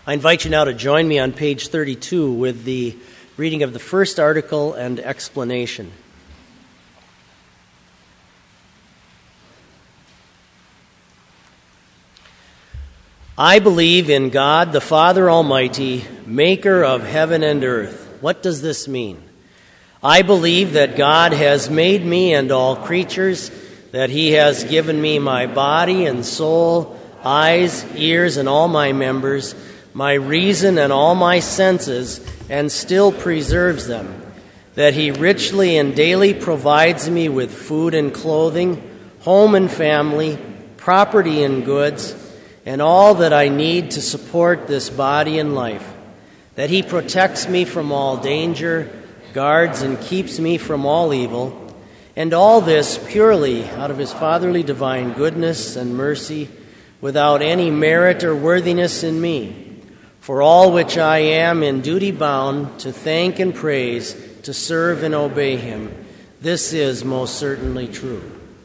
I invite you now to join me on page 32 with the reading of the first article and explanation. I believe in God, the Father Almighty, maker of heaven and earth. What does this mean? I believe that God has made me and all creatures, that He has given me my body and soul, eyes, ears, and all my members, my reason and all my senses, and still preserves them, that He richly and daily provides me with food and clothing, home and family, property and goods, and all that I need to support this body and life, that He protects me from all danger, guards and keeps me from all evil, and all this purely out of His fatherly divine goodness and mercy, without any merit or worthiness in me, for all which I am in duty bound to thank and praise, to serve and obey Him. This is most certainly true.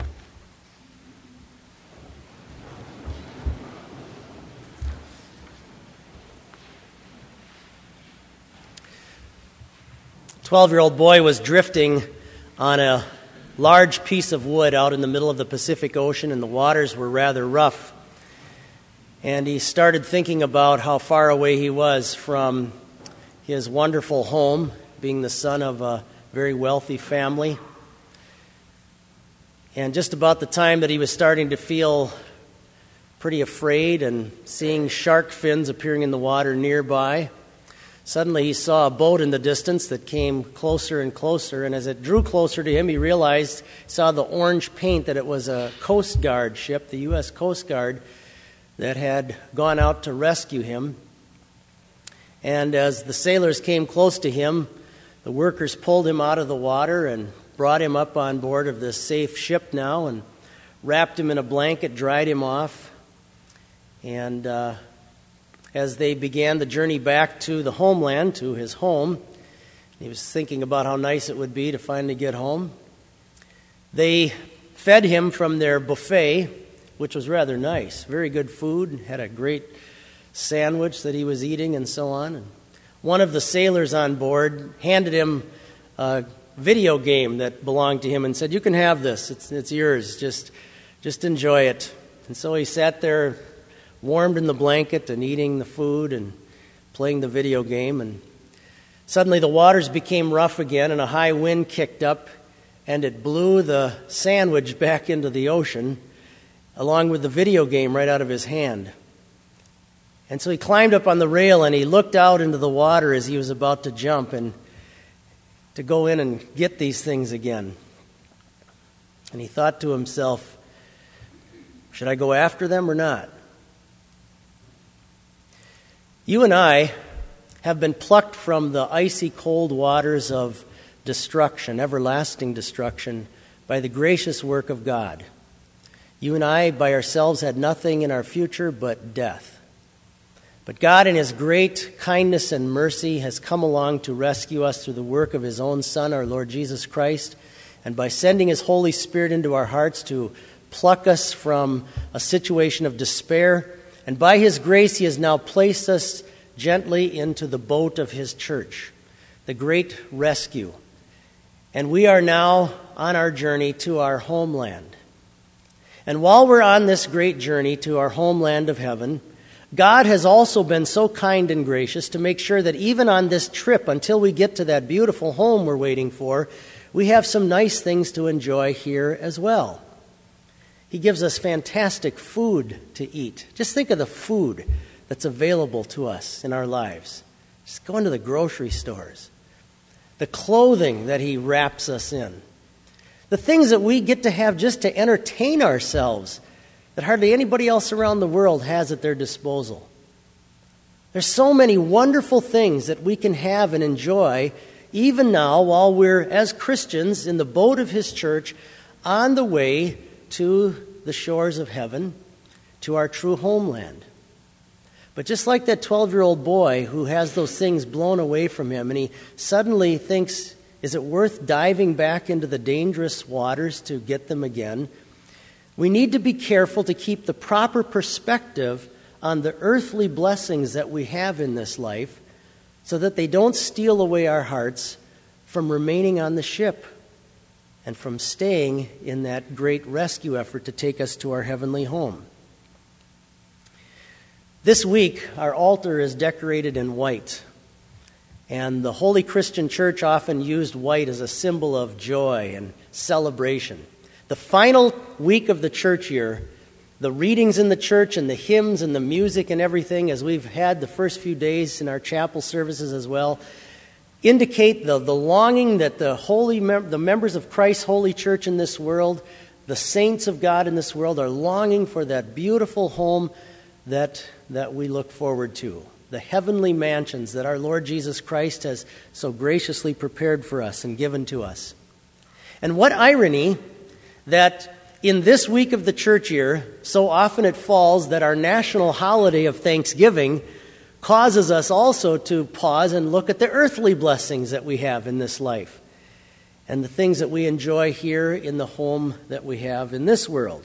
A 12-year-old boy was drifting on a large piece of wood out in the middle of the Pacific Ocean, and the waters were rather rough. And he started thinking about how far away he was from his wonderful home, being the son of a very wealthy family. And just about the time that he was starting to feel pretty afraid and seeing shark fins appearing in the water nearby, suddenly he saw a boat in the distance that came closer and closer, and as it drew closer to him, he saw the orange paint that it was a Coast Guard ship, the U.S. Coast Guard, that had gone out to rescue him. And as the sailors came close to him, the workers pulled him out of the water and brought him up on board of this safe ship now and wrapped him in a blanket, dried him off. And as they began the journey back to the homeland, to his home, he was thinking about how nice it would be to finally get home. They fed him from their buffet, which was rather nice. Very good food, had a great sandwich that he was eating and so on. And one of the sailors on board handed him a video game that belonged to him and said, "You can have this, it's yours, just enjoy it." And so he sat there warmed in the blanket and eating the food and playing the video game. And suddenly the waters became rough again and a high wind kicked up and it blew the sandwich back into the ocean along with the video game right out of his hand. And so he climbed up on the rail and he looked out into the water as he was about to jump and to go in and get these things again. And he thought to himself, should I go after them or not? You and I have been plucked from the icy cold waters of destruction, everlasting destruction, by the gracious work of God. You and I, by ourselves, had nothing in our future but death. But God, in His great kindness and mercy, has come along to rescue us through the work of His own Son, our Lord Jesus Christ, and by sending His Holy Spirit into our hearts to pluck us from a situation of despair. And by His grace, He has now placed us gently into the boat of His church, the great rescue. And we are now on our journey to our homeland. And while we're on this great journey to our homeland of heaven, God has also been so kind and gracious to make sure that even on this trip, until we get to that beautiful home we're waiting for, we have some nice things to enjoy here as well. He gives us fantastic food to eat. Just think of the food that's available to us in our lives. Just go into the grocery stores. The clothing that He wraps us in. The things that we get to have just to entertain ourselves that hardly anybody else around the world has at their disposal. There's so many wonderful things that we can have and enjoy even now while we're, as Christians, in the boat of His church on the way to the shores of heaven, to our true homeland. But just like that 12-year-old boy who has those things blown away from him, and he suddenly thinks, is it worth diving back into the dangerous waters to get them again? We need to be careful to keep the proper perspective on the earthly blessings that we have in this life so that they don't steal away our hearts from remaining on the ship and from staying in that great rescue effort to take us to our heavenly home. This week, our altar is decorated in white, and the Holy Christian Church often used white as a symbol of joy and celebration. The final week of the church year, the readings in the church and the hymns and the music and everything, as we've had the first few days in our chapel services as well, indicate the longing that the members of Christ's holy church in this world, the saints of God in this world, are longing for that beautiful home that we look forward to, the heavenly mansions that our Lord Jesus Christ has so graciously prepared for us and given to us. And what irony that in this week of the church year, so often it falls that our national holiday of Thanksgiving causes us also to pause and look at the earthly blessings that we have in this life and the things that we enjoy here in the home that we have in this world.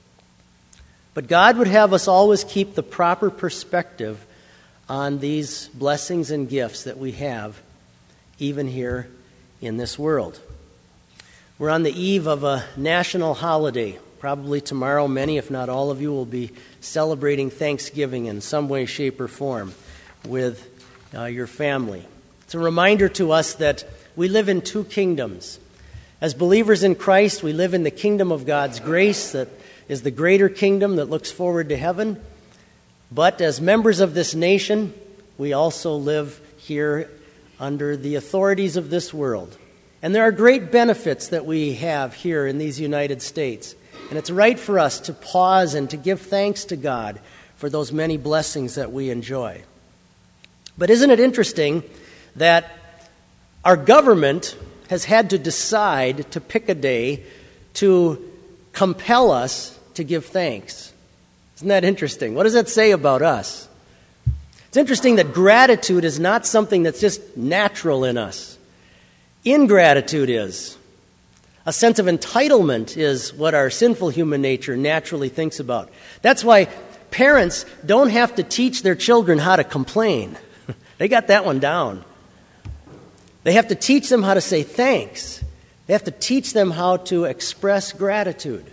But God would have us always keep the proper perspective on these blessings and gifts that we have even here in this world. We're on the eve of a national holiday. Probably tomorrow, many, if not all of you, will be celebrating Thanksgiving in some way, shape, or form with your family. It's a reminder to us that we live in two kingdoms. As believers in Christ, we live in the kingdom of God's grace that is the greater kingdom that looks forward to heaven. But as members of this nation, we also live here under the authorities of this world. And there are great benefits that we have here in these United States. And it's right for us to pause and to give thanks to God for those many blessings that we enjoy. But isn't it interesting that our government has had to decide to pick a day to compel us to give thanks? Isn't that interesting? What does that say about us? It's interesting that gratitude is not something that's just natural in us. Ingratitude is. A sense of entitlement is what our sinful human nature naturally thinks about. That's why parents don't have to teach their children how to complain. They got that one down. They have to teach them how to say thanks. They have to teach them how to express gratitude.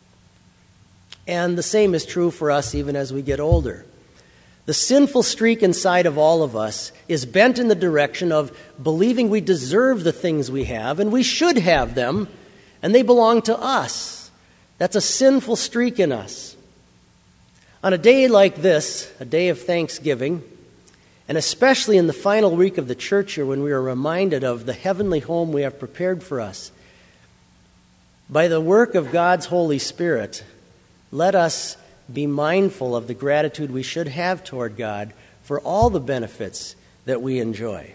And the same is true for us even as we get older. The sinful streak inside of all of us is bent in the direction of believing we deserve the things we have, and we should have them, and they belong to us. That's a sinful streak in us. On a day like this, a day of Thanksgiving, and especially in the final week of the church year when we are reminded of the heavenly home we have prepared for us, by the work of God's Holy Spirit, let us be mindful of the gratitude we should have toward God for all the benefits that we enjoy.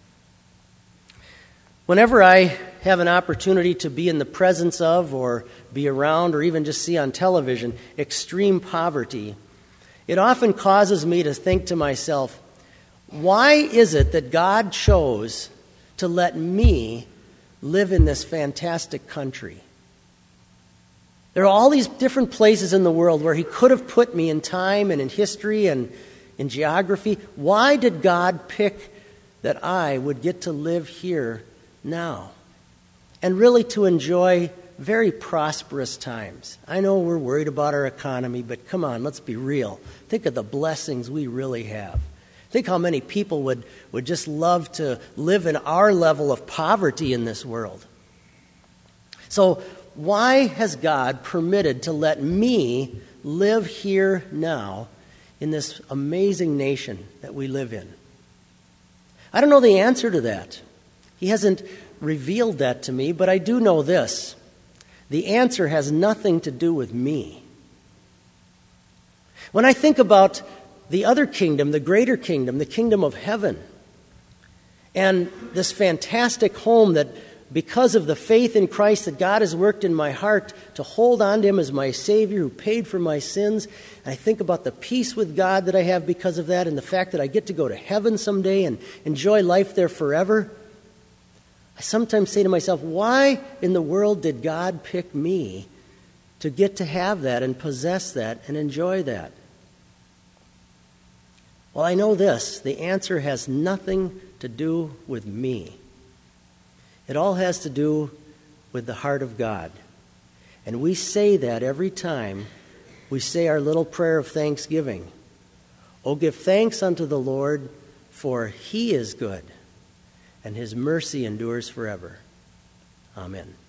Whenever I have an opportunity to be in the presence of or be around or even just see on television extreme poverty, it often causes me to think to myself, why is it that God chose to let me live in this fantastic country? There are all these different places in the world where He could have put me in time and in history and in geography. Why did God pick that I would get to live here now and really to enjoy very prosperous times? I know we're worried about our economy, but come on, let's be real. Think of the blessings we really have. Think how many people would just love to live in our level of poverty in this world. So why has God permitted to let me live here now in this amazing nation that we live in? I don't know the answer to that. He hasn't revealed that to me, but I do know this. The answer has nothing to do with me. When I think about the other kingdom, the greater kingdom, the kingdom of heaven, and this fantastic home that because of the faith in Christ that God has worked in my heart to hold on to Him as my Savior who paid for my sins, and I think about the peace with God that I have because of that and the fact that I get to go to heaven someday and enjoy life there forever, I sometimes say to myself, why in the world did God pick me to get to have that and possess that and enjoy that? Well, I know this. The answer has nothing to do with me. It all has to do with the heart of God. And we say that every time we say our little prayer of thanksgiving. Oh, give thanks unto the Lord, for he is good, and his mercy endures forever. Amen.